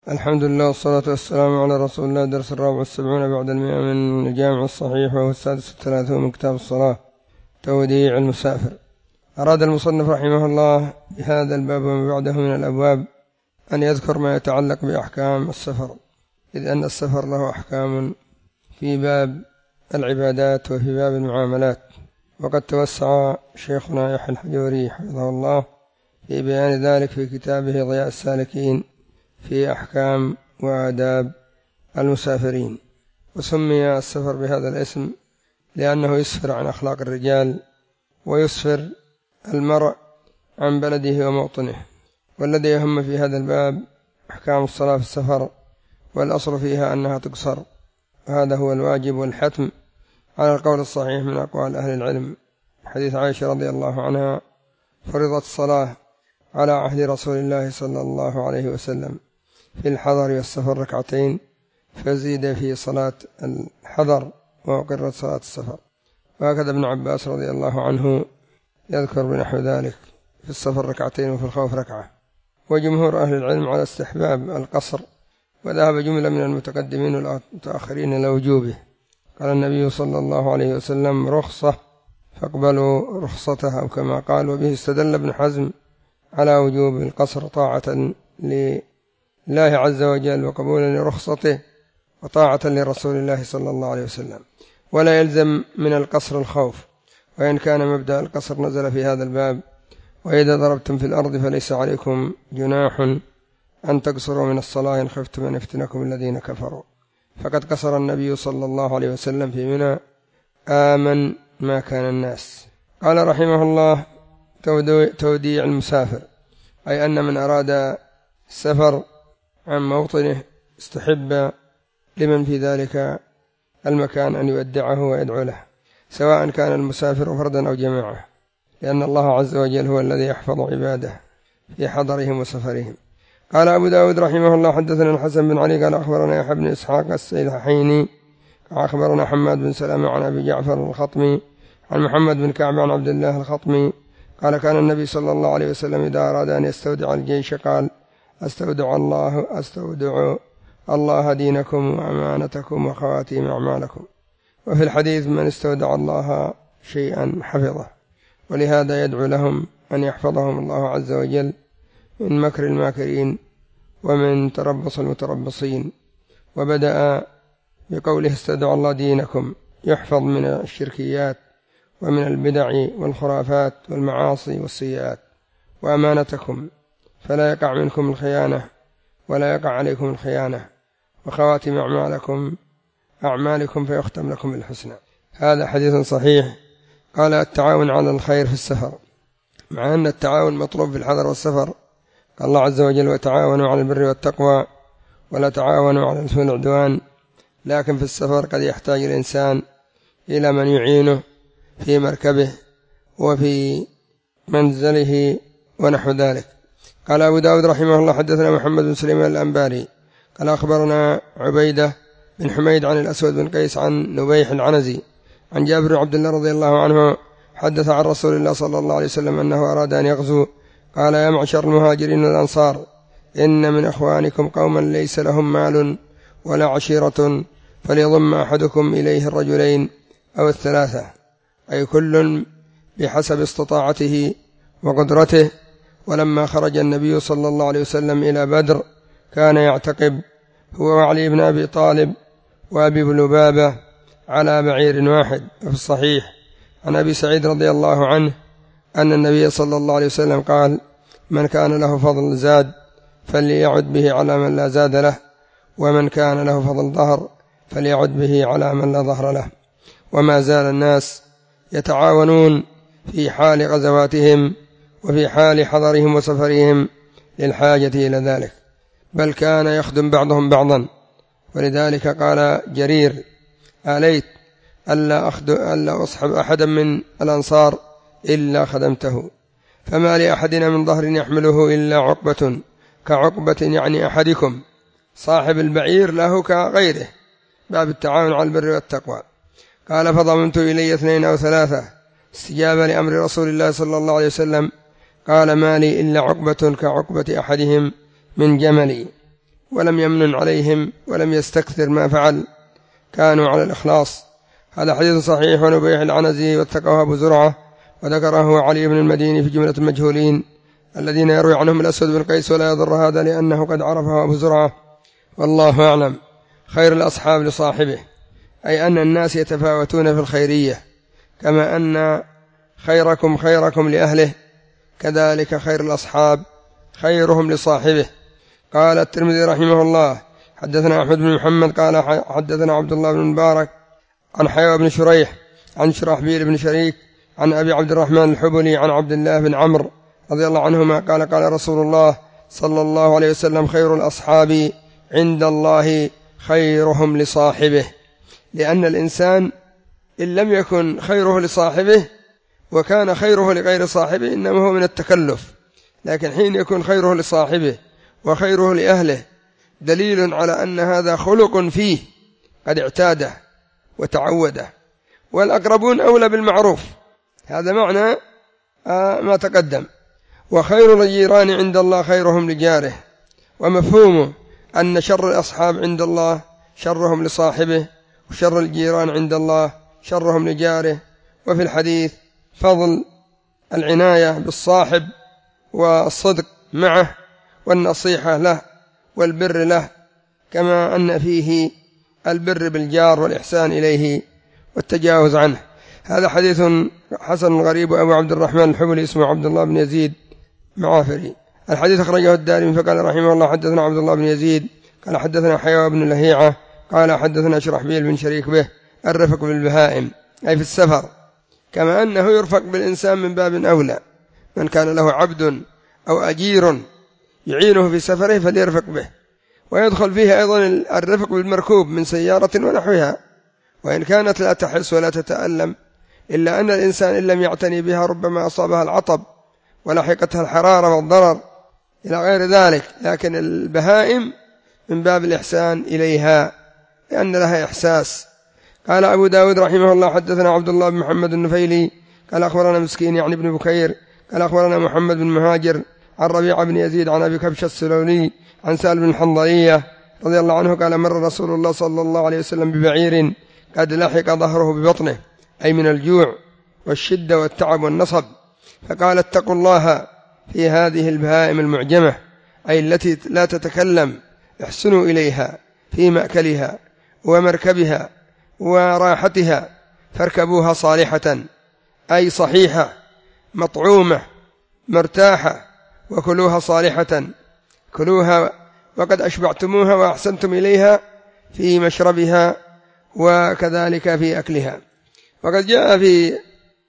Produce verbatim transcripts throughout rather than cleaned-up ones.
الحمد لله والصلاة والسلام على رسول الله. درس الرابع والسبعون بعد المئة من الجامع الصحيح، وهو السادس والثلاثون من كتاب الصلاة، توديع المسافر. أراد المصنف رحمه الله بهذا الباب وما بعده من الأبواب أن يذكر ما يتعلق بأحكام السفر، إذ أن السفر له أحكام في باب العبادات وفي باب المعاملات. وقد توسع شيخنا يحيى الحجوري حفظه الله في بيان ذلك في كتابه ضياء السالكين في أحكام وآداب المسافرين. وسمي السفر بهذا الاسم لأنه يسفر عن أخلاق الرجال ويسفر المرء عن بلده وموطنه. والذي يهم في هذا الباب أحكام الصلاة في السفر، والأصل فيها أنها تقصر، وهذا هو الواجب والحتم على القول الصحيح من أقوال أهل العلم. حديث عائشة رضي الله عنها: فرضت الصلاة على عهد رسول الله صلى الله عليه وسلم في الحضر والسفر ركعتين، فزيد في صلاة الحضر وأقرت صلاة السفر. وهكذا ابن عباس رضي الله عنه يذكر بنحو ذلك، في السفر ركعتين وفي الخوف ركعة. وجمهور أهل العلم على استحباب القصر، وذهب جملة من المتقدمين والمتأخرين إلى وجوبه. قال النبي صلى الله عليه وسلم: رخصة فاقبلوا رخصتها، أو كما قال. وبه استدل ابن حزم على وجوب القصر طاعة لله عز وجل وقبولا لرخصته وطاعة لرسول الله صلى الله عليه وسلم. ولا يلزم من القصر الخوف، وإن كان مبدأ القصر نزل في هذا الباب: وإذا ضربتم في الأرض فليس عليكم جناح أن تقصروا من الصلاة إن خفتم أن يفتنكم الذين كفروا. فقد قصر النبي صلى الله عليه وسلم في منى آمن ما كان الناس. قال رحمه الله: توديع المسافر، أي أن من أراد السفر عن موطنه استحب لمن في ذلك المكان أن يودعه ويدعو له، سواء كان المسافر فردا أو جماعة، لأن الله عز وجل هو الذي يحفظ عباده في حضرهم وسفرهم. قال أبو داود رحمه الله: حدثنا الحسن بن علي قال أخبرنا يحيى بن إسحاق السيلحيني أخبرنا حماد بن سلمة عن أبي جعفر الخطمي عن محمد بن كعب عن عبد الله الخطمي قال: كان النبي صلى الله عليه وسلم إذا أراد أن يستودع الجيش قال: أستودع الله أستودع الله دينكم وأمانتكم وخواتيم أعمالكم. وفي الحديث: من استودع الله شيئا حفظه. ولهذا يدعو لهم أن يحفظهم الله عز وجل من مكر الماكرين ومن تربص المتربصين. وبدأ بقوله: استودع الله دينكم، يحفظ من الشركيات ومن البدع والخرافات والمعاصي والسيئات. وأمانتكم، فلا يقع منكم الخيانة ولا يقع عليكم الخيانة. وخواتم أعمالكم أعمالكم فيختم لكم الحسنى. هذا حديث صحيح. قال: التعاون على الخير في السفر، مع أن التعاون مطلوب في الحضر والسفر. قال الله عز وجل: وتعاونوا على البر والتقوى ولا تعاونوا على الإثم والعدوان. لكن في السفر قد يحتاج الإنسان إلى من يعينه في مركبه وفي منزله ونحو ذلك. قال أبو داود رحمه الله: حدثنا محمد بن سليمان الأنباري قال أخبرنا عبيدة بن حميد عن الأسود بن قيس عن نبيح العنزي عن جابر بن عبد الله رضي الله عنه حدث عن رسول الله صلى الله عليه وسلم أنه أراد أن يغزو. قال: يا معشر المهاجرين والأنصار، إن من إخوانكم قوما ليس لهم مال ولا عشيرة، فليضم أحدكم إليه الرجلين أو الثلاثة، أي كل بحسب استطاعته وقدرته. ولما خرج النبي صلى الله عليه وسلم إلى بدر كان يعتقب هو وعلي بن أبي طالب وأبي لبابة على بعير واحد. وفي الصحيح عن أبي سعيد رضي الله عنه أن النبي صلى الله عليه وسلم قال: من كان له فضل زاد فليعد به على من لا زاد له، ومن كان له فضل ظهر فليعد به على من لا ظهر له. وما زال الناس يتعاونون في حال غزواتهم وفي حال حضرهم وسفرهم للحاجة إلى ذلك، بل كان يخدم بعضهم بعضا. ولذلك قال جرير: آليت ألا, ألا أصحب أحدا من الأنصار إلا خدمته، فما لأحدنا من ظهر يحمله إلا عقبة كعقبة، يعني أحدكم. صاحب البعير له كغيره، باب التعاون على البر والتقوى. قال: فضمنت إلي اثنين أو ثلاثة استجابة لأمر رسول الله صلى الله عليه وسلم. قال: ما لي إلا عقبة كعقبة أحدهم من جملي. ولم يمنن عليهم ولم يستكثر ما فعل، كانوا على الإخلاص. هذا حديث صحيح. ونبيح العنزي واتقاه أبو زرعة، وذكره علي بن المديني في جملة المجهولين الذين يروي عنهم الأسود بن قيس، ولا يضر هذا لأنه قد عرفه أبو زرعة، والله أعلم. خير الأصحاب لصاحبه، أي أن الناس يتفاوتون في الخيرية، كما أن خيركم خيركم لأهله، كذلك خير الأصحاب خيرهم لصاحبه. قال الترمذي رحمه الله: حدثنا أحمد بن محمد قال حدثنا عبد الله بن مبارك عن حيوى بن شريح عن شرحبيل بن شريك عن أبي عبد الرحمن الحبلي عن عبد الله بن عمرو رضي الله عنهما قال: قال رسول الله صلى الله عليه وسلم: خير الأصحاب عند الله خيرهم لصاحبه. لأن الإنسان إن لم يكن خيره لصاحبه وكان خيره لغير صاحبه إنما هو من التكلف، لكن حين يكون خيره لصاحبه وخيره لأهله دليل على أن هذا خلق فيه قد اعتاده وتعوده، والأقربون أولى بالمعروف، هذا معنى ما تقدم. وخير الجيران عند الله خيرهم لجاره، ومفهومه أن شر الأصحاب عند الله شرهم لصاحبه، وشر الجيران عند الله شرهم لجاره. وفي الحديث فضل العناية بالصاحب والصدق معه والنصيحة له والبر له، كما أن فيه البر بالجار والإحسان إليه والتجاوز عنه. هذا حديث حسن غريب. أبو عبد الرحمن الحبلي اسمه عبد الله بن يزيد معافري. الحديث أخرجه الدارمي فقال رحمه الله: حدثنا عبد الله بن يزيد قال حدثنا حيوى بن لهيعة قال حدثنا شرحبيل بن شريك به الرفق بالبهائم، أي في السفر، كما أنه يرفق بالإنسان من باب أولى. من كان له عبد أو أجير يعينه في سفره فليرفق به، ويدخل فيه أيضا الرفق بالمركوب من سيارة ونحوها، وإن كانت لا تحس ولا تتألم، إلا أن الإنسان إن لم يعتني بها ربما أصابها العطب ولحقتها الحرارة والضرر إلى غير ذلك. لكن البهائم من باب الإحسان إليها لأن لها إحساس. قال أبو داود رحمه الله: حدثنا عبد الله بن محمد النفيلي قال أخبرنا مسكين يعني بن بكير قال أخبرنا محمد بن مهاجر عن ربيعة بن يزيد عن أبي كبش السلولي عن سالم بن الحنظلية رضي الله عنه قال: مر رسول الله صلى الله عليه وسلم ببعير قد لحق ظهره ببطنه، أي من الجوع والشدة والتعب والنصب، فقال: اتقوا الله في هذه البهائم المعجمة، أي التي لا تتكلم، احسنوا إليها في مأكلها ومركبها وراحتها، فاركبوها صالحة، أي صحيحة مطعومة مرتاحة، وكلوها صالحة، كلوها وقد أشبعتموها وأحسنتم إليها في مشربها وكذلك في أكلها. وقد جاء في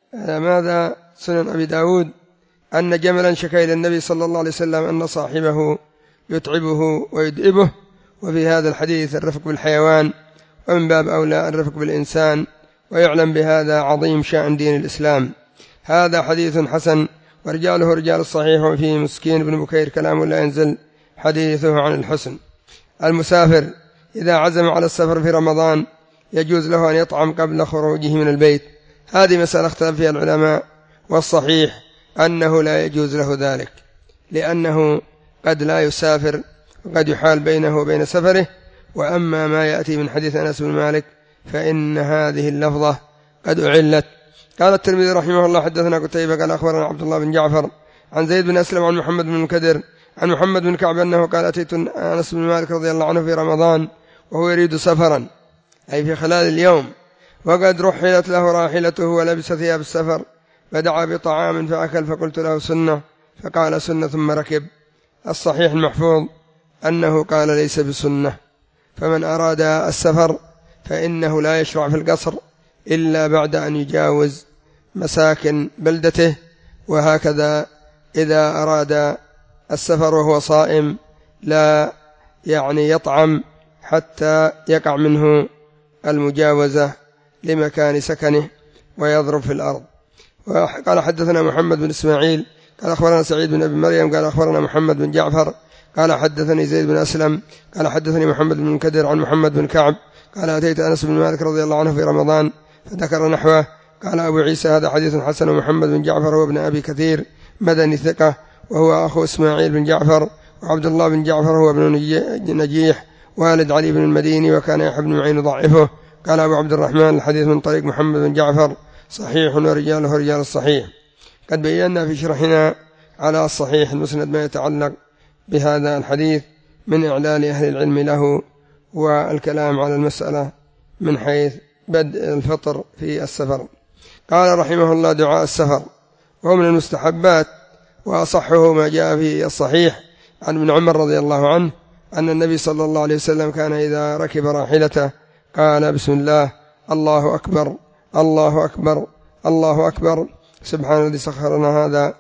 ماذا سنن أبي داود أن جملا شكى إلى النبي صلى الله عليه وسلم أن صاحبه يتعبه ويدئبه، وفي هذا الحديث الرفق بالحيوان، ومن باب أولى الرفق بالإنسان، ويعلم بهذا عظيم شأن دين الإسلام. هذا حديث حسن ورجاله رجال الصحيح. وفيه مسكين بن بكير كلام لا ينزل حديثه عن الحسن. المسافر إذا عزم على السفر في رمضان يجوز له أن يطعم قبل خروجه من البيت. هذه مسألة اختلف فيها العلماء، والصحيح أنه لا يجوز له ذلك، لأنه قد لا يسافر وقد يحال بينه وبين سفره. وأما ما يأتي من حديث أنس بن مالك فإن هذه اللفظة قد أعلت. قال الترمذي رحمه الله: حدثنا قتيبة قال أخبرنا عبد الله بن جعفر عن زيد بن أسلم عن محمد بن المنكدر عن محمد بن كعب أنه قال: أتيت أنس بن مالك رضي الله عنه في رمضان وهو يريد سفرا، أي في خلال اليوم، وقد رحلت له راحلته ولبس ثياب السفر، فدعا بطعام فأكل، فقلت له: سنة؟ فقال: سنة، ثم ركب. الصحيح المحفوظ أنه قال: ليس بسنة. فمن أراد السفر فإنه لا يشرع في القصر إلا بعد أن يجاوز مساكن بلدته، وهكذا إذا أراد السفر وهو صائم لا يعني يطعم حتى يقع منه المجاوزة لمكان سكنه ويضرب في الأرض. قال: حدثنا محمد بن إسماعيل قال أخبرنا سعيد بن أبي مريم قال أخبرنا محمد بن جعفر قال حدثني زيد بن أسلم قال حدثني محمد بن منكدر عن محمد بن كعب قال: أتيت أنس بن مالك رضي الله عنه في رمضان فذكر نحوه. قال أبو عيسى: هذا حديث حسن. ومحمد بن جعفر هو ابن أبي كثير مدني ثقة، وهو أخو إسماعيل بن جعفر، وعبد الله بن جعفر هو ابن نجيح والد علي بن المديني، وكان يحيى بن معين ضعفه. قال أبو عبد الرحمن الحديث من طريق محمد بن جعفر صحيح ورجاله رجال الصحيح. قد بينا في شرحنا على الصحيح المسند ما يتعلق بهذا الحديث من إعلان أهل العلم له والكلام على المسألة من حيث بدء الفطر في السفر. قال رحمه الله: دعاء السفر وهو من المستحبات، وأصحه ما جاء في الصحيح عن ابن عمر رضي الله عنه أن النبي صلى الله عليه وسلم كان إذا ركب راحلته قال: بسم الله، الله أكبر، الله أكبر، الله أكبر، سبحان الذي سخر لنا هذا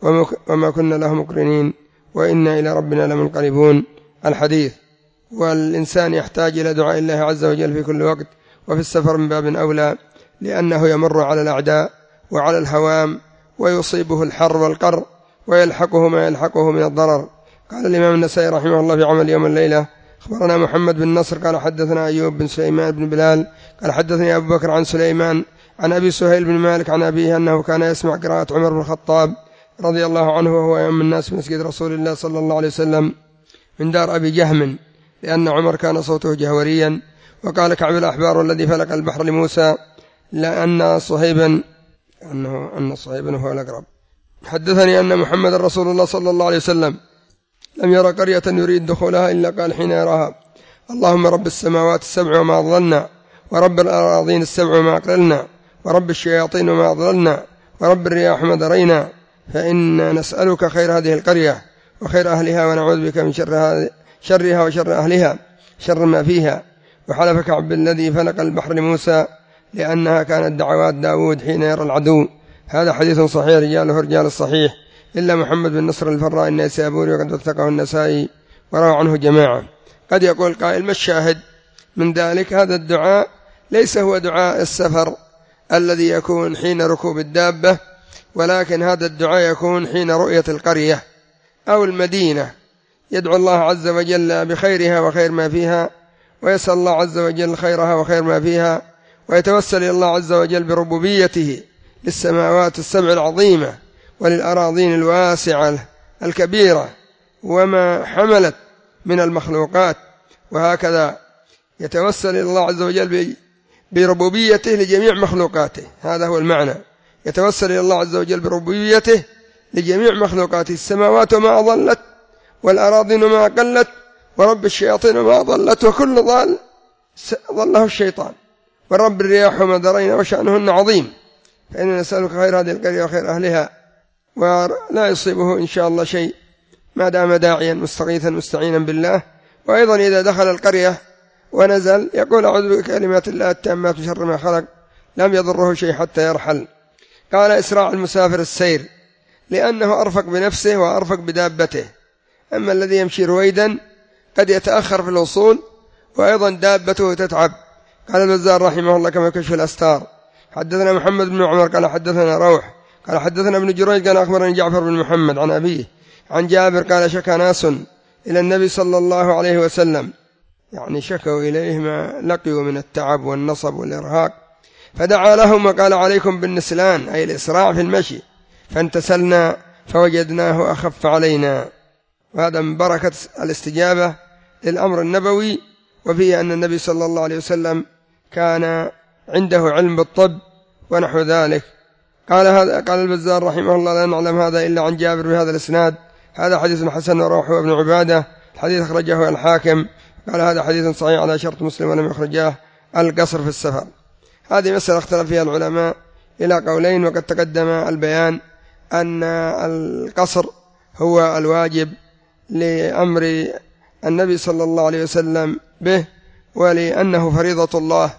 وما كنا له مقرنين وإنا إلى ربنا لمنقلبون. الحديث. والإنسان يحتاج إلى دعاء الله عز وجل في كل وقت، وفي السفر من باب أولى، لأنه يمر على الأعداء وعلى الهوام ويصيبه الحر والقر ويلحقه ما يلحقه من الضرر. قال الإمام النسائي رحمه الله في عمل يوم الليلة: أخبرنا محمد بن نصر قال حدثنا أيوب بن سليمان بن بلال قال حدثني أبو بكر عن سليمان عن أبي سهيل بن مالك عن أبيه أنه كان يسمع قراءة عمر بن الخطاب رضي الله عنه وهو يؤم الناس في مسجد رسول الله صلى الله عليه وسلم من دار أبي جهم، لأن عمر كان صوته جهوريا. وقال كعب الأحبار: الذي فلق البحر لموسى لأن صهيبا أنه أن صهيبا هو الأقرب حدثني أن محمد رسول الله صلى الله عليه وسلم لم يرى قرية يريد دخولها إلا قال حين يراها: اللهم رب السماوات السبع وما أضللنا، ورب الأراضين السبع وما أقللنا، ورب الشياطين وما أضللنا، ورب الرياح ما درينا، فإنا نسألك خير هذه القرية وخير أهلها، ونعوذ بك من شر شرها وشر أهلها شر ما فيها. وحلف كعب الذي فلق البحر لموسى لأنها كانت دعوات داود حين يرى العدو. هذا حديث صحيح رجاله رجال الصحيح إلا محمد بن نصر الفراء النيسابوري، وقد وثقه النسائي وروى عنه جماعة. قد يقول قائل: ما الشاهد من ذلك؟ هذا الدعاء ليس هو دعاء السفر الذي يكون حين ركوب الدابة، ولكن هذا الدعاء يكون حين رؤية القرية أو المدينة، يدعو الله عز وجل بخيرها وخير ما فيها، ويسأل الله عز وجل خيرها وخير ما فيها، ويتوسل إلى الله عز وجل بربوبيته للسماوات السبع العظيمة وللأراضين الواسعة الكبيرة وما حملت من المخلوقات. وهكذا يتوسل إلى الله عز وجل بربوبيته لجميع مخلوقاته. هذا هو المعنى، يتوسل إلى الله عز وجل بربوبيته لجميع مخلوقاته، السماوات وما أضلت، والأراضين وما أقلت، ورب الشياطين وما أضلت، وكل ضال ضله الشيطان، ورب الرياح وما درينا وشأنهن عظيم. فإننا نسألك خير هذه القرية وخير أهلها، ولا يصيبه إن شاء الله شيء ما دام داعيا مستغيثا مستعينا بالله. وأيضا إذا دخل القرية ونزل يقول: أعوذ بكلمات الله التامات من شر ما خلق، لم يضره شيء حتى يرحل. قال: إسراع المسافر السير، لأنه أرفق بنفسه وأرفق بدابته. أما الذي يمشي رويدا قد يتأخر في الوصول، وأيضا دابته تتعب. قال البزار رحمه الله كما كشف الأستار: حدثنا محمد بن عمر قال حدثنا روح قال حدثنا ابن جريج قال أخبرني جعفر بن محمد عن أبيه عن جابر قال: شكى ناس إلى النبي صلى الله عليه وسلم، يعني شكوا إليه ما لقيوا من التعب والنصب والإرهاق، فدعا لهم وقال: عليكم بالنسلان، أي الإسراع في المشي، فانتسلنا فوجدناه أخف علينا. وهذا من بركة الاستجابة للأمر النبوي، وفيه أن النبي صلى الله عليه وسلم كان عنده علم بالطب ونحو ذلك. قال هذا قال البزار رحمه الله: لا نعلم هذا إلا عن جابر بهذا الإسناد. هذا حديث حسن وروحه ابن عبادة، الحديث أخرجه الحاكم. قال: هذا حديث صحيح على شرط مسلم ولم يخرجاه. القصر في السفر، هذه مسألة اختلف فيها العلماء إلى قولين، وقد تقدم البيان أن القصر هو الواجب لأمر النبي صلى الله عليه وسلم به، ولأنه فريضة الله،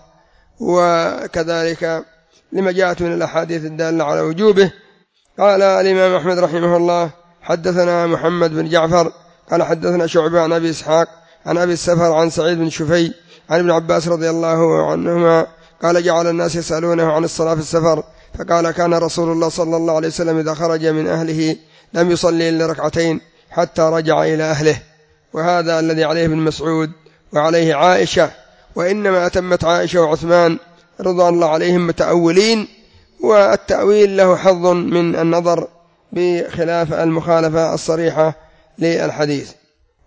وكذلك لما جاءت من الأحاديث الدالة على وجوبه. قال الإمام أحمد رحمه الله: حدثنا محمد بن جعفر قال حدثنا شعبة عن أبي إسحاق عن أبي السفر عن سعيد بن شفي عن ابن عباس رضي الله عنهما قال: جعل الناس يسألونه عن الصلاة في السفر، فقال: كان رسول الله صلى الله عليه وسلم إذا خرج من أهله لم يصلي إلا ركعتين حتى رجع إلى أهله. وهذا الذي عليه ابن مسعود وعليه عائشة، وإنما أتمت عائشة وعثمان رضوان الله عليهم متأولين، والتأويل له حظ من النظر بخلاف المخالفة الصريحة للحديث.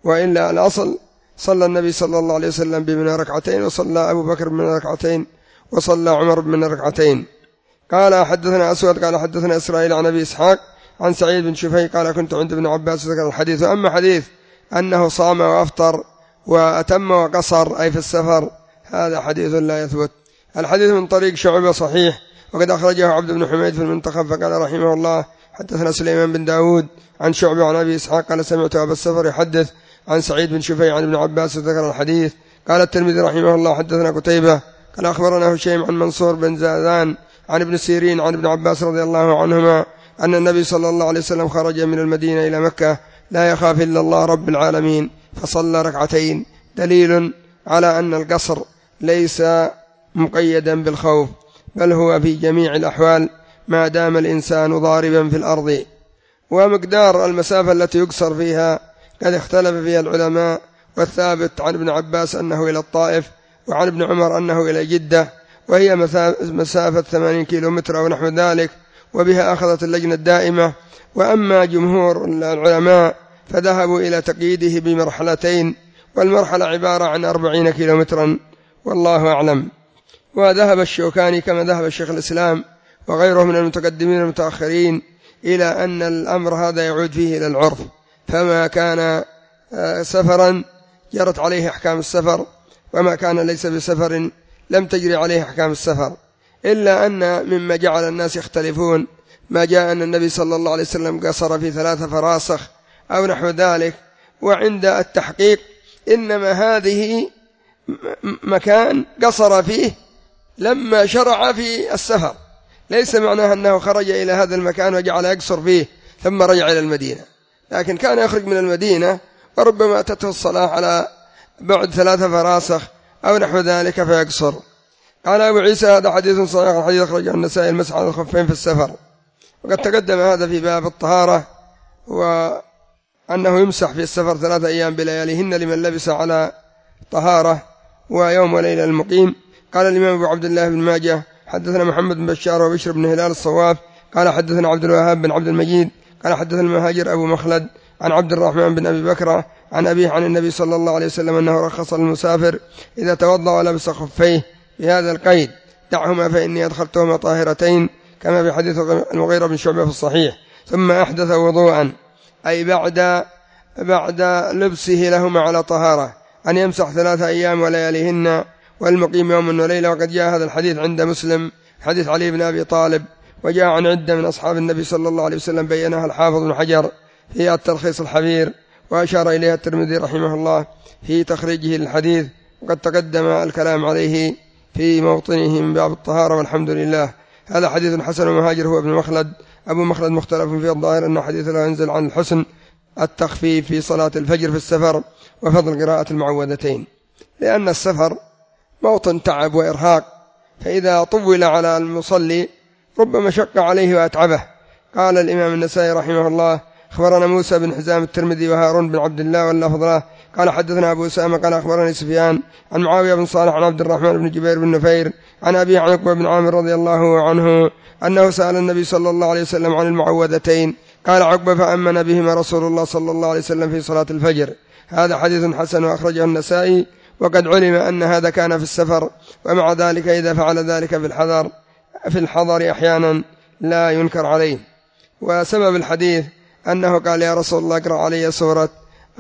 وإلا الأصل صلى النبي صلى الله عليه وسلم بمن ركعتين، وصلى أبو بكر بمن ركعتين، وصلى عمر بمن ركعتين. قال حدثنا أسود قال حدثنا إسرائيل عن أبي إسحاق عن سعيد بن شفي قال كنت عند ابن عباس ذكر الحديث. أما حديث أنه صام وأفطر وأتم وقصر أي في السفر، هذا حديث لا يثبت. الحديث من طريق شعبة صحيح، وقد أخرجه عبد بن حميد في المنتخب فقال رحمه الله حدثنا سليمان بن داود عن شعبة عن أبي إسحاق قال سمعت أبا السفر يحدث عن سعيد بن شفي عن ابن عباس ذكر الحديث. قال الترمذي رحمه الله حدثنا قتيبة قال أخبرنا هشيم عن منصور بن زادان عن ابن سيرين عن ابن عباس رضي الله عنهما أن النبي صلى الله عليه وسلم خرج من المدينة إلى مكة لا يخاف إلا الله رب العالمين فصلى ركعتين، دليل على أن القصر ليس مقيدا بالخوف، بل هو في جميع الأحوال ما دام الإنسان ضاربا في الأرض. ومقدار المسافة التي يقصر فيها قد اختلف فيها العلماء، والثابت عن ابن عباس أنه إلى الطائف، وعن ابن عمر أنه إلى جدة، وهي مسافة ثمانين كيلومتر أو نحو ذلك، وبها أخذت اللجنة الدائمة. وأما جمهور العلماء فذهبوا إلى تقييده بمرحلتين، والمرحلة عبارة عن أربعين كيلومترا والله أعلم. وذهب الشوكاني كما ذهب الشيخ الإسلام وغيره من المتقدمين المتأخرين إلى أن الأمر هذا يعود فيه إلى العرف، فما كان سفرا جرت عليه أحكام السفر، وما كان ليس بسفر لم تجري عليه أحكام السفر. إلا أن مما جعل الناس يختلفون ما جاء أن النبي صلى الله عليه وسلم قصر في ثلاثة فراسخ أو نحو ذلك، وعند التحقيق إنما هذه مكان قصر فيه لما شرع في السفر، ليس معناه أنه خرج إلى هذا المكان وجعل يقصر فيه ثم رجع إلى المدينة، لكن كان يخرج من المدينة وربما أتته الصلاة على بعد ثلاثة فراسخ أو نحو ذلك فيقصر. قال أبو عيسى هذا حديث صحيح، حديث أخرجه النسائي المسح على الخفين في السفر. وقد تقدم هذا في باب الطهارة، وأنه يمسح في السفر ثلاثة أيام بلياليهن لمن لبس على طهارة، ويوم وليلة المقيم. قال الإمام أبو عبد الله بن ماجه حدثنا محمد بن بشار وبشر بن هلال الصواف قال حدثنا عبد الوهاب بن عبد المجيد قال حدثنا المهاجر أبو مخلد عن عبد الرحمن بن أبي بكر عن أبيه عن النبي صلى الله عليه وسلم أنه رخص للمسافر إذا توضأ ولبس خفيه بهذا القيد: دعهما فإني أدخلتهما طاهرتين، كما في حديث المغيرة بن شعبة في الصحيح. ثم أحدث وضوءا، أي بعد بعد لبسه لهما على طهارة، أن يمسح ثلاثة أيام ولياليهن والمقيم يوم وليلة. وقد جاء هذا الحديث عند مسلم حديث علي بن أبي طالب، وجاء عن عدة من أصحاب النبي صلى الله عليه وسلم بينها الحافظ بن حجر في التلخيص الحبير، وأشار إليها الترمذي رحمه الله في تخريجه للحديث، وقد تقدم الكلام عليه في موطنه من باب الطهارة والحمد لله. هذا حديث حسن. ومهاجر هو ابن مخلد أبو مخلد مختلف في الظاهر أنه حديث لا ينزل عن الحسن التخفيف في صلاة الفجر في السفر وفضل قراءة المعوذتين، لأن السفر موطن تعب وإرهاق، فإذا طول على المصلي ربما شق عليه وأتعبه. قال الإمام النسائي رحمه الله أخبرنا موسى بن حزام الترمذي وهارون بن عبد الله واللفظ له قال حدثنا أبو أسامة قال أخبرني سفيان عن معاوية بن صالح عن عبد الرحمن بن جبير بن نفير عن أبي عقبة بن عامر رضي الله عنه أنه سأل النبي صلى الله عليه وسلم عن المعوذتين، قال عقبة: فأمن بهما رسول الله صلى الله عليه وسلم في صلاة الفجر. هذا حديث حسن وأخرجه النسائي، وقد علم أن هذا كان في السفر، ومع ذلك إذا فعل ذلك في الحضر في الحضر أحيانا لا ينكر عليه. وسبب الحديث أنه قال: يا رسول الله اقرأ علي سورة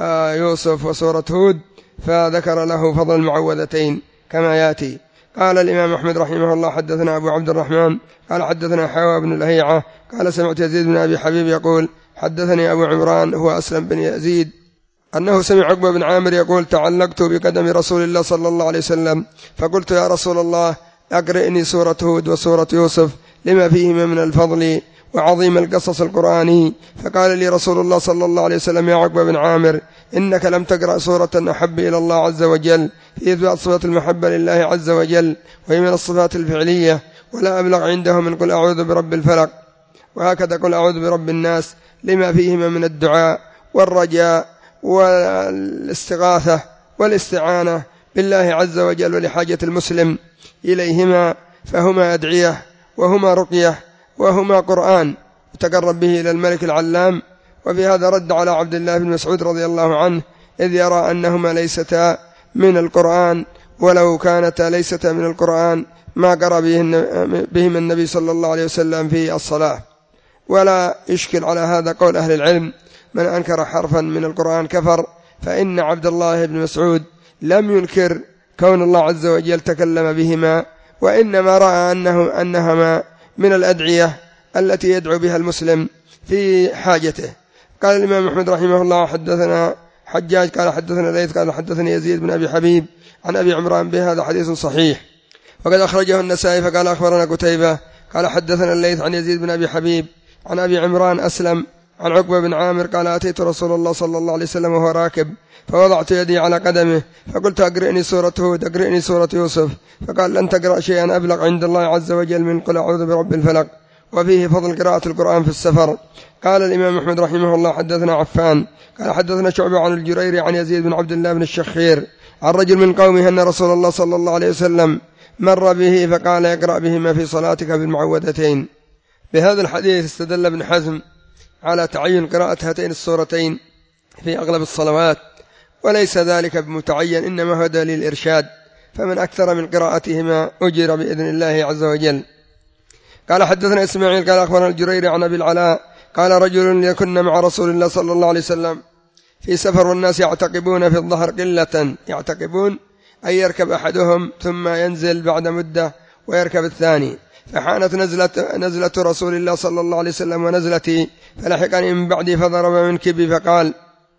يوسف وسورة هود، فذكر له فضل المعوذتين كما يأتي. قال الإمام أحمد رحمه الله حدثنا أبو عبد الرحمن قال حدثنا حواء بن لهيعة قال سمعت يزيد بن أبي حبيب يقول حدثني أبو عمران هو أسلم بن يزيد أنه سمع عقبة بن عامر يقول: تعلقت بقدم رسول الله صلى الله عليه وسلم فقلت: يا رسول الله أقرئني سورة هود وسورة يوسف لما فيهما من الفضل وعظيم القصص القرآني. فقال لي رسول الله صلى الله عليه وسلم: يا عقبة بن عامر إنك لم تقرأ سورة أحب إلى الله عز وجل في إثبات صفة المحبة لله عز وجل، وهي من الصفات الفعلية، ولا أبلغ عنده من قل أعوذ برب الفلق، وهكذا قل أعوذ برب الناس لما فيهما من الدعاء والرجاء والاستغاثة والاستعانة بالله عز وجل ولحاجة المسلم إليهما، فهما أدعية وهما رقية وهما قرآن تقرب به إلى الملك العلام. وفي هذا رد على عبد الله بن مسعود رضي الله عنه إذ يرى أنهما ليستا من القرآن، ولو كانتا ليستا من القرآن ما قرأ بهما النبي صلى الله عليه وسلم في الصلاة. ولا يشكل على هذا قول أهل العلم: من أنكر حرفا من القرآن كفر، فإن عبد الله بن مسعود لم ينكر كون الله عز وجل تكلم بهما، وإنما رأى أنه أنهما من الأدعية التي يدعو بها المسلم في حاجته. قال الإمام أحمد رحمه الله: حدثنا حجاج قال حدثنا ليث قال حدثني يزيد بن أبي حبيب عن أبي عمران بهذا حديث صحيح. وقد أخرجه النسائي فقال أخبرنا قتيبة قال حدثنا الليث عن يزيد بن أبي حبيب عن أبي عمران أسلم عن عقبة بن عامر قال: أتيت رسول الله صلى الله عليه وسلم وهو راكب، فوضعت يدي على قدمه فقلت: أقرئني سورة هود، أقرئني سورة يوسف. فقال: لن تقرأ شيئا أبلغ عند الله عز وجل من قل أعوذ برب الفلق. وفيه فضل قراءة القرآن في السفر. قال الإمام أحمد رحمه الله: حدثنا عفان قال حدثنا شعبة عن الجريري عن يزيد بن عبد الله بن الشخير عن رجل من قومه أن رسول الله صلى الله عليه وسلم مر به فقال: اقرأ بهما في صلاتك بالمعوذتين. بهذا الحديث استدل ابن حزم على تعين قراءة هاتين السورتين في أغلب الصلوات، وليس ذلك بمتعين، إنما هو دليل إرشاد، فمن أكثر من قراءتهما أجر بإذن الله عز وجل. قال حدثنا إسماعيل قال أخبرنا الجريري عن أبي العلاء قال: رجل يكن مع رسول الله صلى الله عليه وسلم في سفر والناس يعتقبون في الظهر قلة. يعتقبون أي يركب أحدهم ثم ينزل بعد مدة ويركب الثاني. فحانت نزلة, نزلة رسول الله صلى الله عليه وسلم ونزلتي، فلحقني من بعدي فضرب منكبي فقال: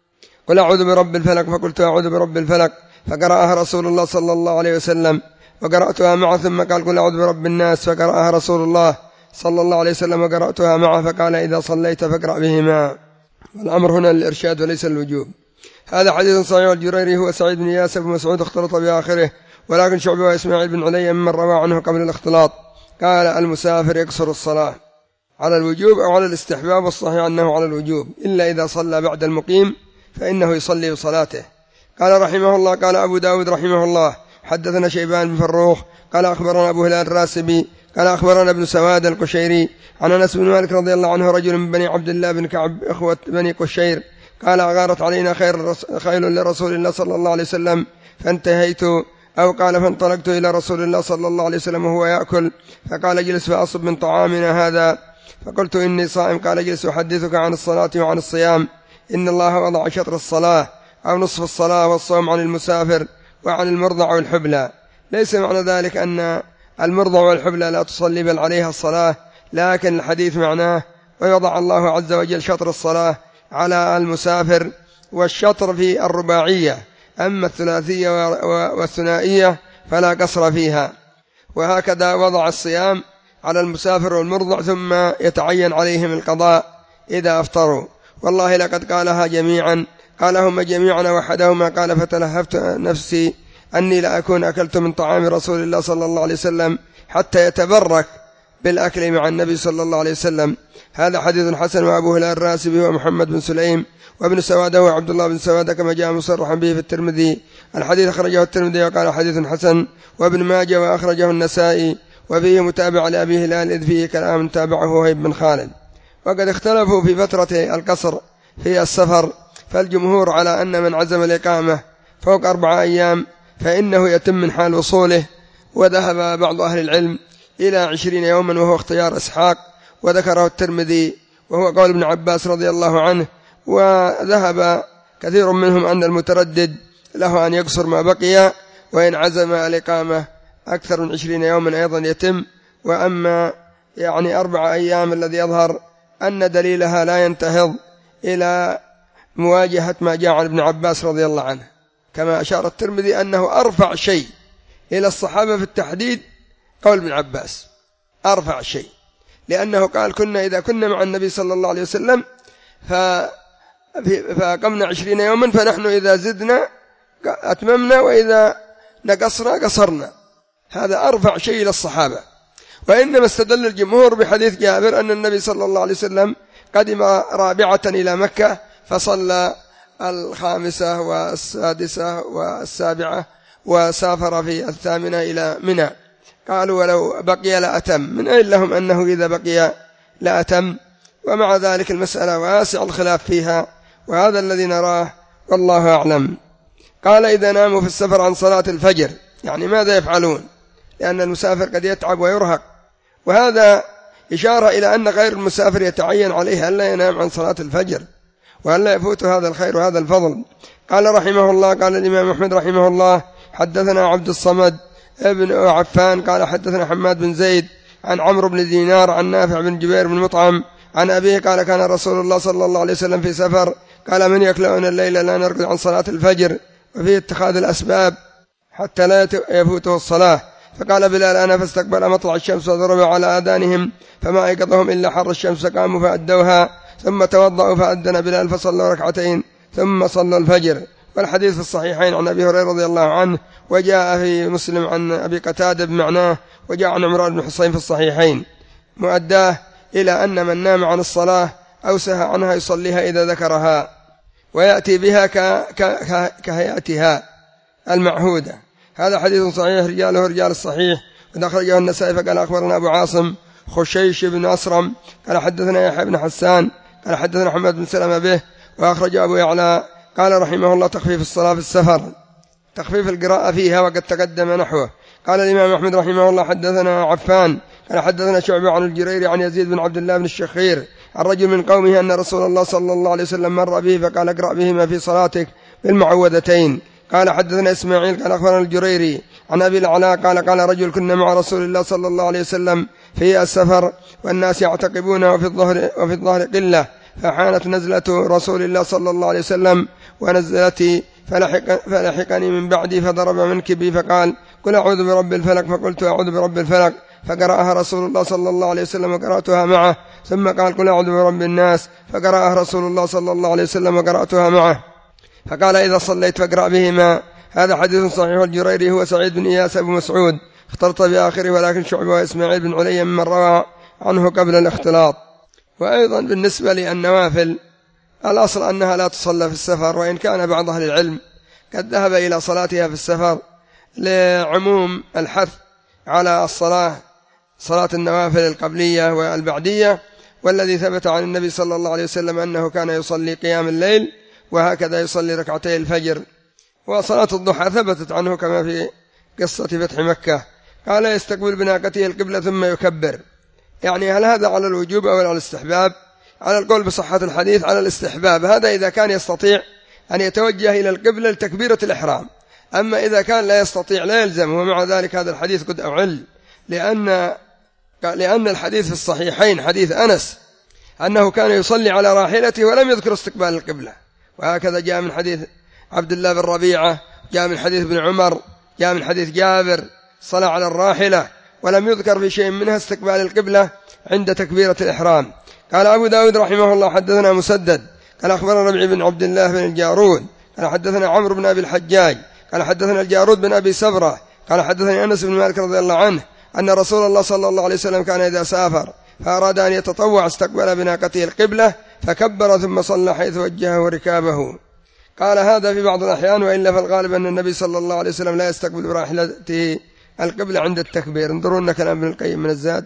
قل أعوذ برب الفلق. فقلت: أعوذ برب الفلق. فقرأها رسول الله صلى الله عليه وسلم وقرأتها معه، ثم قال: قل أعوذ برب الناس. فقرأها رسول الله صلى الله عليه وسلم وقرأتها معه، فقال: إذا صليت فاقرأ بهما. والأمر هنا للإرشاد وليس الوجوب. هذا حديث صحيح. والجريري هو سعيد بن ياسر بن مسعود اختلط بآخره، ولكن شعبة وإسماعيل بن علي ممن روى عنه قبل الاختلاط. قال: المسافر يقصر الصلاة على الوجوب أو على الاستحباب، والصحيح أنه على الوجوب، إلا إذا صلى بعد المقيم فإنه يصلي بصلاته. قال رحمه الله: قال أبو داود رحمه الله: حدثنا شيبان بن فروخ قال أخبرنا أبو هلال الراسبي قال أخبرنا ابن سواد القشيري عن أنس بن مالك رضي الله عنه رجل من بني عبد الله بن كعب إخوة بني قشير قال: أغارت علينا خير خيل لرسول الله صلى الله عليه وسلم فانتهيت، أو قال فانطلقت إلى رسول الله صلى الله عليه وسلم وهو يأكل، فقال: اجلس فأصب من طعامنا هذا. فقلت: إني صائم. قال: اجلس أحدثك عن الصلاة وعن الصيام، إن الله وضع شطر الصلاة أو نصف الصلاة والصوم عن المسافر وعن المرضع والحبلى. ليس معنى ذلك أن المرضع والحبلى لا تصلي بل عليها الصلاة، لكن الحديث معناه ويضع الله عز وجل شطر الصلاة على المسافر، والشطر في الرباعية، أما الثلاثية والثنائية فلا قصر فيها. وهكذا وضع الصيام على المسافر والمرضع، ثم يتعين عليهم القضاء إذا أفطروا. والله لقد قالها جميعا، قالهما جميعا وحدهما. قال: فتلهفت نفسي أني لا أكون أكلت من طعام رسول الله صلى الله عليه وسلم حتى يتبرك بالأكل مع النبي صلى الله عليه وسلم. هذا حديث حسن. وأبو هلال الراسبي ومحمد بن سليم وابن سوادة وعبد الله بن سوادة كما جاء مصرحا به في الترمذي. الحديث أخرجه الترمذي وقال: حديث حسن. وابن ماجه وأخرجه النسائي، وفيه متابع لأبي هلال إذ فيه كلام تابعه وهيب بن خالد. وقد اختلفوا في فترة القصر في السفر، فالجمهور على أن من عزم الإقامة فوق أربعة أيام فإنه يتم من حال وصوله. وذهب بعض أهل العلم إلى عشرين يوما وهو اختيار إسحاق، وذكره الترمذي وهو قول ابن عباس رضي الله عنه. وذهب كثير منهم أن المتردد له أن يقصر ما بقي، وإن عزم الإقامة أكثر من عشرين يوما أيضا يتم. وأما يعني أربع أيام الذي يظهر أن دليلها لا ينتهض إلى مواجهة ما جاء عن ابن عباس رضي الله عنه، كما أشار الترمذي أنه أرفع شيء إلى الصحابة في التحديد قول ابن عباس، أرفع شيء، لأنه قال: كنا إذا كنا مع النبي صلى الله عليه وسلم فقمنا عشرين يوما، فنحن إذا زدنا أتممنا وإذا نقصنا قصرنا. هذا أرفع شيء إلى الصحابة. وإنما استدل الجمهور بحديث جابر أن النبي صلى الله عليه وسلم قدم رابعة إلى مكة فصلى الخامسة والسادسة والسابعة وسافر في الثامنة إلى منى. قالوا: ولو بقي لأتم. من أين لهم أنه إذا بقي لأتم؟ ومع ذلك المسألة واسع الخلاف فيها، وهذا الذي نراه والله أعلم. قال إذا ناموا في السفر عن صلاة الفجر يعني ماذا يفعلون؟ لأن المسافر قد يتعب ويرهق، وهذا إشارة إلى أن غير المسافر يتعين عليه ألا ينام عن صلاة الفجر وألا يفوت هذا الخير وهذا الفضل. قال رحمه الله قال الإمام أحمد رحمه الله حدثنا عبد الصمد ابن عفان قال حدثنا حماد بن زيد عن عمرو بن دينار عن نافع بن جبير بن مطعم عن أبيه قال كان رسول الله صلى الله عليه وسلم في سفر قال من يكلأنا الليل لا نرقد عن صلاة الفجر وفيه اتخاذ الأسباب حتى لا يفوته الصلاة. فقال بلال أنا فاستقبل مطلع الشمس وضرب على آذانهم فما أيقظهم إلا حر الشمس فقاموا فأدوها ثم توضأوا فأذن بلال فصلوا ركعتين ثم صلى الفجر. والحديث في الصحيحين عن أبي هريرة رضي الله عنه وجاء في مسلم عن أبي قتادة بمعناه وجاء عن عمران بن حصين في الصحيحين مؤداه إلى أن من نام عن الصلاة أو سهى عنها يصليها إذا ذكرها ويأتي بها كهيئتها المعهودة. هذا حديث صحيح رجاله رجال الصحيح. قد أخرجه النسائي فقال أخبرنا أبو عاصم خشيش بن أسرم قال حدثنا يحيى بن حسان قال حدثنا محمد بن سلمة به وأخرج أبو يعلى قال رحمه الله تخفيف الصلاة في السفر تخفيف القراءة فيها وقد تقدم نحوه. قال الإمام أحمد رحمه الله حدثنا عفان قال حدثنا شعبة عن الجريري عن يزيد بن عبد الله بن الشخير عن رجل من قومه أن رسول الله صلى الله عليه وسلم مر به فقال اقرأ بهما في صلاتك بالمعوذتين. قال حدثنا إسماعيل قال أخبرنا الجريري عن أبي العلاء قال قال رجل كنا مع رسول الله صلى الله عليه وسلم في السفر والناس يعتقبون وفي الظهر, وفي الظهر قلة فحانت نزلة رسول الله صلى الله عليه وسلم ونزلتي فلحق فلحقني من بعدي فضرب منكبي فقال قل أعوذ برب الفلق فقلت أعوذ برب الفلق فقرأها رسول الله صلى الله عليه وسلم وقرأتها معه ثم قال قل أعوذ برب الناس فقرأها رسول الله صلى الله عليه وسلم وقرأتها معه فقال إذا صليت فاقرأ بهما. هذا حديث صحيح. الجريري هو سعيد بن إياس أبو مسعود اختلط بآخره ولكن شعبة وإسماعيل بن علي ممن روى عنه قبل الاختلاط. وأيضا بالنسبة للنوافل الأصل أنها لا تصلى في السفر وإن كان بعض أهل العلم قد ذهب إلى صلاتها في السفر لعموم الحث على الصلاة صلاة النوافل القبلية والبعدية والذي ثبت عن النبي صلى الله عليه وسلم أنه كان يصلي قيام الليل وهكذا يصلي ركعتي الفجر. وصلاة الضحى ثبتت عنه كما في قصة فتح مكة قال يستقبل بناقته القبلة ثم يكبر. يعني هل هذا على الوجوب أو على الاستحباب؟ على القول بصحة الحديث على الاستحباب. هذا إذا كان يستطيع أن يتوجه إلى القبلة لتكبيرة الإحرام. أما إذا كان لا يستطيع لا يلزم. ومع ذلك هذا الحديث قد أعل لأن لأن الحديث في الصحيحين حديث أنس أنه كان يصلي على راحلته ولم يذكر استقبال القبلة. وهكذا جاء من حديث عبد الله بن ربيعة جاء من حديث ابن عمر جاء من حديث جابر صلى على الراحلة ولم يذكر في شيء منها استقبال القبلة عند تكبيرة الإحرام. قال أبو داود رحمه الله حدثنا مسدد قال أخبرنا ربيع بن عبد الله بن الجارود قال حدثنا عمرو بن أبي الحجاج قال حدثنا الجارود بن أبي سبرة قال حدثني أنس بن مالك رضي الله عنه أن رسول الله صلى الله عليه وسلم كان إذا سافر فأراد أن يتطوع استقبل بناقته القبلة فكبر ثم صلى حيث وجهه ركابه. قال هذا في بعض الأحيان وإلا فالغالب أن النبي صلى الله عليه وسلم لا يستقبل براحلته القبلة عند التكبير. انظرون كلام ابن القيم من الزاد.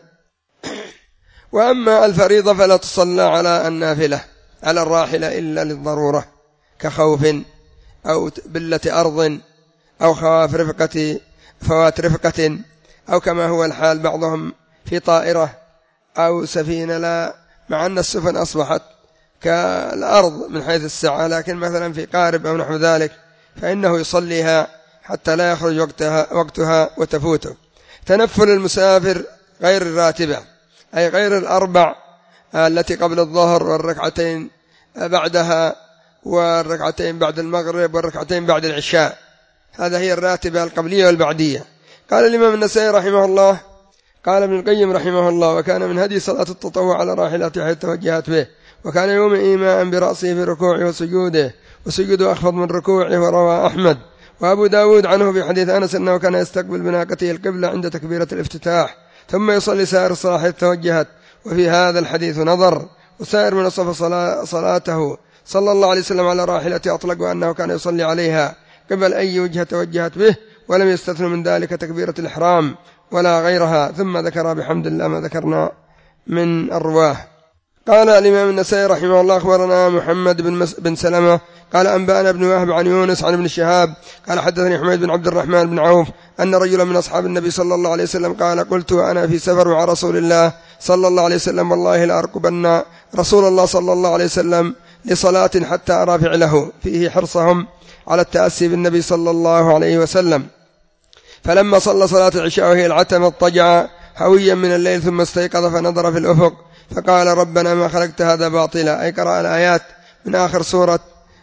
وأما الفريضة فلا تصلى على النافلة على الراحلة إلا للضرورة كخوف أو بلة أرض أو خواف رفقة فوات رفقة أو كما هو الحال بعضهم في طائرة أو سفينة لا مع أن السفن أصبحت كالأرض من حيث السعة لكن مثلا في قارب أو نحو ذلك فإنه يصليها حتى لا يخرج وقتها, وقتها وتفوته. تنفل المسافر غير الراتبة أي غير الأربع التي قبل الظهر والركعتين بعدها والركعتين بعد المغرب والركعتين بعد العشاء هذا هي الراتبة القبلية والبعدية. قال الإمام النسائي رحمه الله قال ابن القيم رحمه الله وكان من هدي صلاة التطوع على راحلته حيث توجهت به وكان يوم إيماء برأسه في ركوعه وسجوده وسجوده أخفض من ركوعه. وروى أحمد وأبو داود عنه في حديث أنس أنه كان يستقبل بناقته القبلة عند تكبيرة الافتتاح ثم يصلي سائر الصلاة حيث توجهت. وفي هذا الحديث نظر. وسائر من وصف صلاته صلى الله عليه وسلم على راحلته أطلقوا أنه كان يصلي عليها قبل أي وجهة توجهت به ولم يستثنوا من ذلك تكبيرة الإحرام ولا غيرها. ثم ذكر بحمد الله ما ذكرنا من الرواه. قال الإمام النسائي رحمه الله أخبرنا محمد بن, بن سلمة قال أنبأنا ابن وهب عن يونس عن ابن شهاب قال حدثني حميد بن عبد الرحمن بن عوف أن رجلا من أصحاب النبي صلى الله عليه وسلم قال قلت وأنا في سفر مع رسول الله صلى الله عليه وسلم والله لأركبن رسول الله صلى الله عليه وسلم لصلاة حتى أرى فعله فيه حرصهم على التأسي بالنبي صلى الله عليه وسلم. فلما صلى صلاة العشاء وهي العتمة اضطجع هويا من الليل ثم استيقظ فنظر في الأفق فقال ربنا ما خلقت هذا باطلا، أي قرأ الآيات من آخر سورة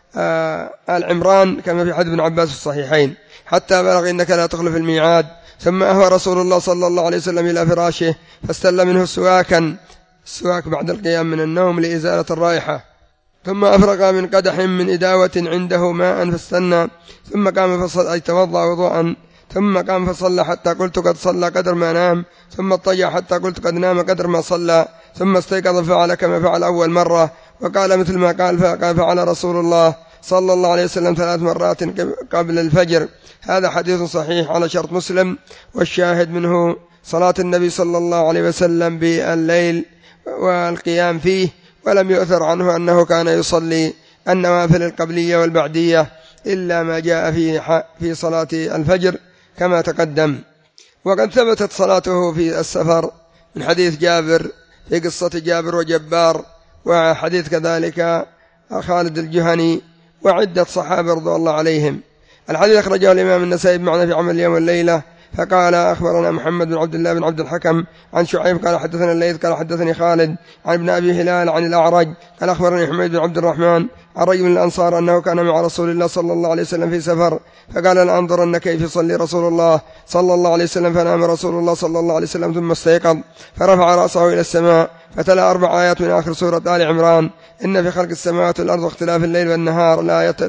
آه آل عمران كما في حديث ابن عباس في الصحيحين حتى بلغ إنك لا تخلف الميعاد. ثم أهوى رسول الله صلى الله عليه وسلم إلى فراشه فاستل منه سواكا، السواك بعد القيام من النوم لإزالة الرائحة، ثم أفرغ من قدح من إداوة عنده ماء فاستنى ثم قام فصلى أي توضأ وضوءا ثم قام فصلى حتى قلت قد صلى قدر ما نام، ثم اضطجع حتى قلت قد نام قدر ما صلى، ثم استيقظ فعل كما فعل أول مرة وقال مثل ما قال فعل رسول الله صلى الله عليه وسلم ثلاث مرات قبل الفجر. هذا حديث صحيح على شرط مسلم، والشاهد منه صلاة النبي صلى الله عليه وسلم بالليل والقيام فيه، ولم يؤثر عنه أنه كان يصلي النوافل القبلية والبعدية إلا ما جاء في في صلاة الفجر كما تقدم. وقد ثبتت صلاته في السفر من حديث جابر في قصة جابر وجبار، وحديث كذلك خالد الجهني وعدة صحابة رضي الله عليهم. الحديث أخرجه الإمام النسائي بمعنى في عمل اليوم والليلة. فقال أخبرنا محمد بن عبد الله بن عبد الحكم عن شعيب قال حدثنا الليث قال حدثني خالد عن ابن أبي هلال عن الأعرج قال أخبرني حميد بن عبد الرحمن عن رجل من الأنصار أنه كان مع رسول الله صلى الله عليه وسلم في سفر فقال لأنظرن كيف يصلي رسول الله صلى الله عليه وسلم، فنام رسول الله صلى الله عليه وسلم ثم استيقظ فرفع رأسه إلى السماء فتلا أربع آيات من آخر سورة آل عمران إن في خلق السماوات والأرض واختلاف الليل والنهار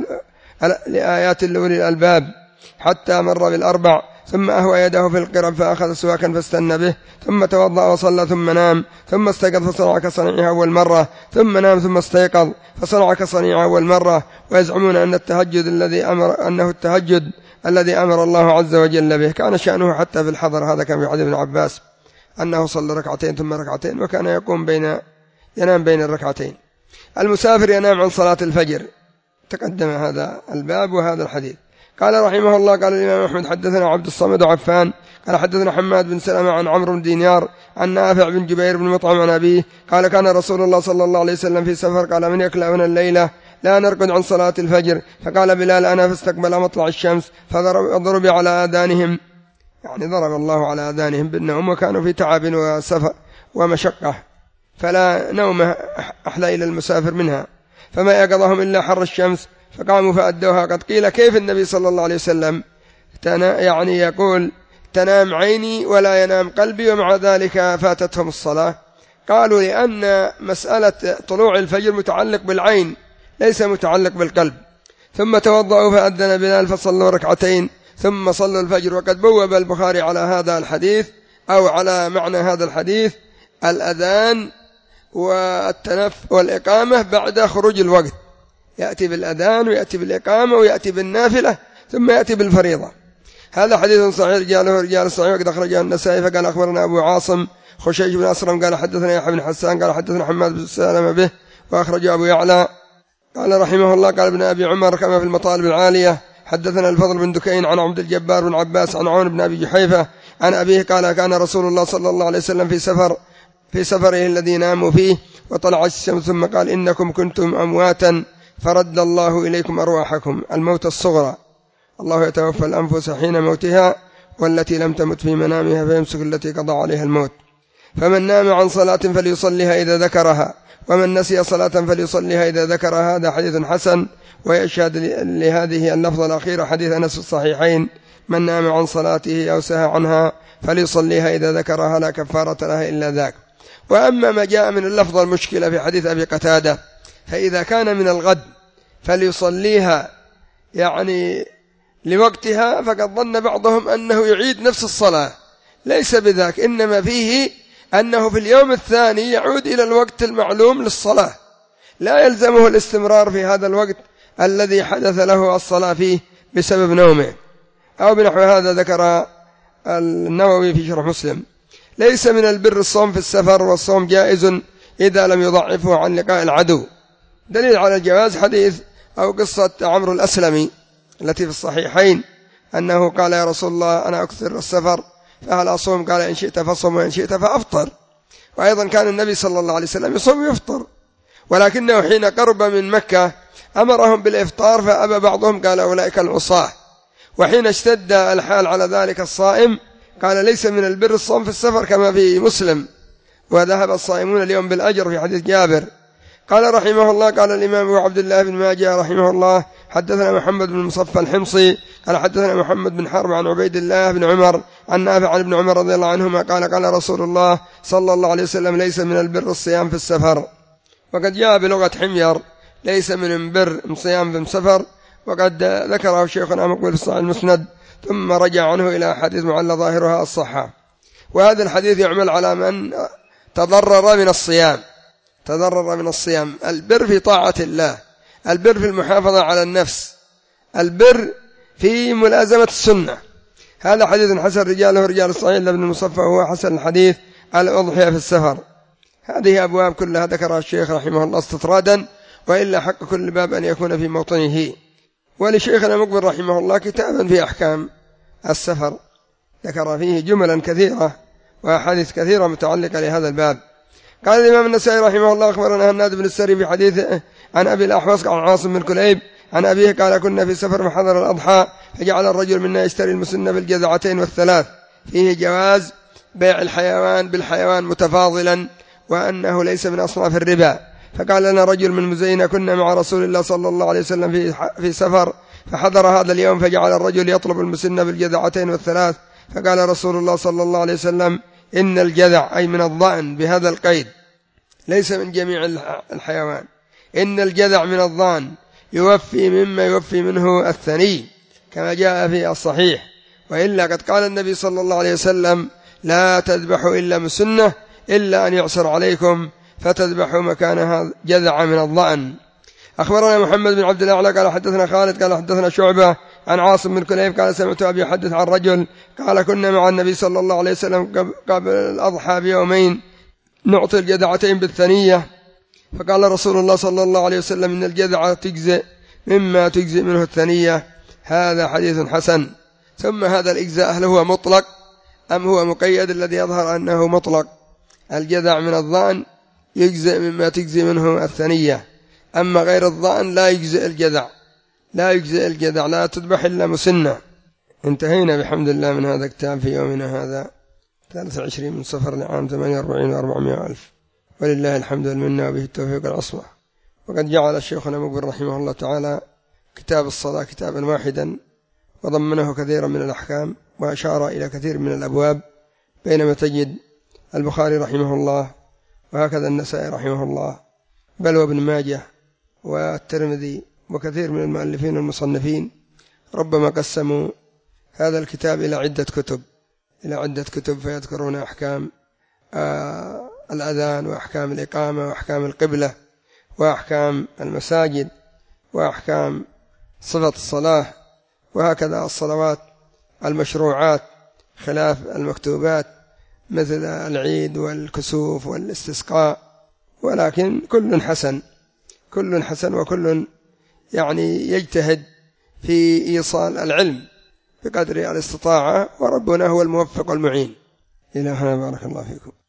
لآيات لأولي الألباب حتى مر بالأربع، ثم أهوى يده في القرب فأخذ سواكا فاستنى به ثم توضأ وصلى ثم نام ثم استيقظ فصنع كصنيعه أول مرة ثم نام ثم استيقظ فصنع كصنيعه أول مرة. ويزعمون أن التهجد الذي أمر أنه التهجد الذي أمر الله عز وجل به كان شأنه حتى في الحضر. هذا كان في حديث ابن عباس أنه صلى ركعتين ثم ركعتين وكان يقوم بين ينام بين الركعتين. المسافر ينام عن صلاة الفجر، تقدم هذا الباب وهذا الحديث. قال رحمه الله قال الإمام أحمد حدثنا عبد الصمد وعفان قال حدثنا حماد بن سلمة عن عمرو بن دينار عن نافع بن جبير بن مطعم عن أبيه قال كان رسول الله صلى الله عليه وسلم في سفر قال من يكلأنا الليلة لا نرقد عن صلاة الفجر، فقال بلال أنا فاستقبل مطلع الشمس فضرب على آذانهم، يعني ضرب الله على آذانهم بالنوم وكانوا في تعب وسفر ومشقة، فلا نوم أحلى إلى المسافر منها، فما يقظهم إلا حر الشمس فقاموا فأدوها. قد قيل كيف النبي صلى الله عليه وسلم يعني يقول تنام عيني ولا ينام قلبي ومع ذلك فاتتهم الصلاة؟ قالوا لأن مسألة طلوع الفجر متعلق بالعين ليس متعلق بالقلب. ثم توضأوا فأذن بلال فصلوا ركعتين ثم صلوا الفجر. وقد بوب البخاري على هذا الحديث أو على معنى هذا الحديث الأذان والتنف والإقامة بعد خروج الوقت، يأتي بالأذان ويأتي بالإقامة ويأتي بالنافلة ثم يأتي بالفريضة. هذا حديث صحيح رجاله رجال صحيح وقد أخرجه النسائي. فقال أخبرنا أبو عاصم خشيج بن أسرم قال حدثنا يحيى بن حسان قال حدثنا حماد بن سلمة به وأخرجه أبو يعلى قال رحمه الله قال ابن أبي عمر كما في المطالب العالية حدثنا الفضل بن دكين عن عبد الجبار بن عباس عن عون بن أبي جحيفة عن أبيه قال كان رسول الله صلى الله عليه وسلم في سفر في سفره الذي ناموا فيه وطلع الشمس ثم قال إنكم كنتم أمواتا فرد الله إليكم أرواحكم. الموت الصغرى، الله يتوفى الأنفس حين موتها والتي لم تمت في منامها فيمسك التي قضى عليها الموت. فمن نام عن صلاة فليصليها إذا ذكرها ومن نسي صلاة فليصليها إذا ذكرها. هذا حديث حسن. ويشهد لهذه اللفظة الأخيرة حديث أنس في الصحيحين من نام عن صلاته أو سهى عنها فليصليها إذا ذكرها لا كفارة لها إلا ذاك. وأما ما جاء من اللفظة المشكلة في حديث أبي قتادة فإذا كان من الغد فليصليها يعني لوقتها فقد ظن بعضهم أنه يعيد نفس الصلاة، ليس بذاك، إنما فيه أنه في اليوم الثاني يعود إلى الوقت المعلوم للصلاة، لا يلزمه الاستمرار في هذا الوقت الذي حدث له الصلاة فيه بسبب نومه أو بنحو هذا. ذكر النووي في شرح مسلم ليس من البر الصوم في السفر، والصوم جائز إذا لم يضعفه عن لقاء العدو. دليل على الجواز حديث أو قصة عمرو الأسلمي التي في الصحيحين أنه قال يا رسول الله أنا أكثر السفر فهل أصوم؟ قال إن شئت فصم وإن شئت فأفطر. وأيضا كان النبي صلى الله عليه وسلم يصوم ويفطر، ولكنه حين قرب من مكة أمرهم بالإفطار فأبى بعضهم، قال أولئك العصاة. وحين اشتد الحال على ذلك الصائم قال ليس من البر الصوم في السفر كما في مسلم، وذهب الصائمون اليوم بالأجر في حديث جابر. قال رحمه الله قال الإمام أبو عبد الله بن ماجه رحمه الله حدثنا محمد بن مصفى الحمصي قال حدثنا محمد بن حرب عن عبيد الله بن عمر عن نافع عن ابن عمر رضي الله عنهما قال قال رسول الله صلى الله عليه وسلم ليس من البر الصيام في السفر. وقد جاء بلغة حمير ليس من البر الصيام في السفر، وقد ذكره شيخنا مقبل في الصحيح المسند ثم رجع عنه إلى حديث معل ظاهرها الصحة. وهذا الحديث يعمل على من تضرر من الصيام تضرر من الصيام البر في طاعة الله، البر في المحافظة على النفس، البر في ملازمة السنة. هذا حديث حسن رجاله رجال الصحيح لابن المصفى وهو حسن الحديث على الأضحية في السفر. هذه أبواب كلها ذكرها الشيخ رحمه الله استطرادا، وإلا حق كل باب أن يكون في موطنه. ولشيخنا مقبل رحمه الله كتابا في أحكام السفر ذكر فيه جملا كثيرة وأحاديث كثيرة متعلقة لهذا الباب. قال الإمام النسائي رحمه الله أخبرنا هناد بن السري في حديثه عن أبي الأحوص عن عاصم بن كليب عن أبيه قال كنا في سفر فحضر الأضحى فجعل الرجل منا يشتري المسن بالجذعتين والثلاث، فيه جواز بيع الحيوان بالحيوان متفاضلا وأنه ليس من أصناف الربا. فقال لنا رجل من مزينة كنا مع رسول الله صلى الله عليه وسلم في في سفر فحضر هذا اليوم فجعل الرجل يطلب المسن بالجذعتين والثلاث، فقال رسول الله صلى الله عليه وسلم إن الجذع أي من الضأن بهذا القيد ليس من جميع الحيوان، إن الجذع من الضأن يوفي مما يوفي منه الثني كما جاء في الصحيح. وإلا قد قال النبي صلى الله عليه وسلم لا تذبحوا إلا مسنة إلا أن يعصر عليكم فتذبحوا مكانها جذع من الضأن. أخبرنا محمد بن عبد الله قال حدثنا خالد قال حدثنا شعبة عن عاصم بن كليب قال سمعت أبي يحدث عن رجل قال كنا مع النبي صلى الله عليه وسلم قبل الأضحى بيومين نعطي الجذعتين بالثنية، فقال رسول الله صلى الله عليه وسلم إن الجذع تجزئ مما تجزئ منه الثنية. هذا حديث حسن. ثم هذا الإجزاء هل هو مطلق أم هو مقيد؟ الذي يظهر أنه مطلق، الجذع من الضأن يجزئ مما تجزئ منه الثنية، أما غير الضأن لا يجزئ الجذع لا يجزئ الجذع لا تذبح إلا مسنة. انتهينا بحمد الله من هذا الكتاب في يومنا هذا ثلاثة وعشرين من صفر لعام ثمانية وأربعين وأربعمائة ألف، ولله الحمد والمنة وبه التوفيق والعصمة. وقد جعل الشيخنا مقبل رحمه الله تعالى كتاب الصلاة كتابا واحدا وضمنه كثيرا من الأحكام وأشار إلى كثير من الأبواب، بينما تجد البخاري رحمه الله وهكذا النسائي رحمه الله بل وابن ماجه والترمذي وكثير من المؤلفين والمصنفين ربما قسموا هذا الكتاب إلى عدة كتب إلى عدة كتب فيذكرون أحكام آه الأذان وأحكام الإقامة وأحكام القبلة وأحكام المساجد وأحكام صفة الصلاة، وهكذا الصلوات المشروعات خلاف المكتوبات مثل العيد والكسوف والاستسقاء. ولكن كل حسن كل حسن وكل يعني يجتهد في إيصال العلم بقدر الاستطاعة، وربنا هو الموفق والمعين. إلهنا بارك الله فيكم.